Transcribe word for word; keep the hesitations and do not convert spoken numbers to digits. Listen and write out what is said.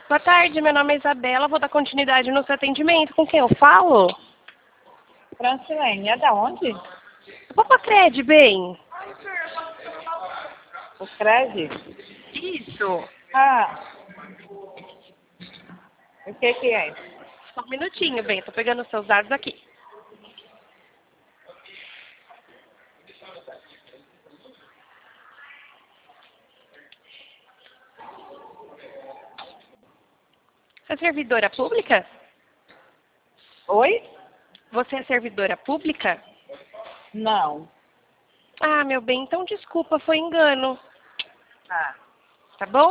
Boa tarde, meu nome é Isabela, vou dar continuidade no seu atendimento. Com quem eu falo? Francilene, é da onde? Opa, Cred, bem. O Cred? Isso. Ah, o que que é? Só um minutinho, bem, tô pegando os seus dados aqui. Você é servidora pública? Oi? Você é servidora pública? Não. Ah, meu bem, então desculpa, foi engano. Ah. Tá bom?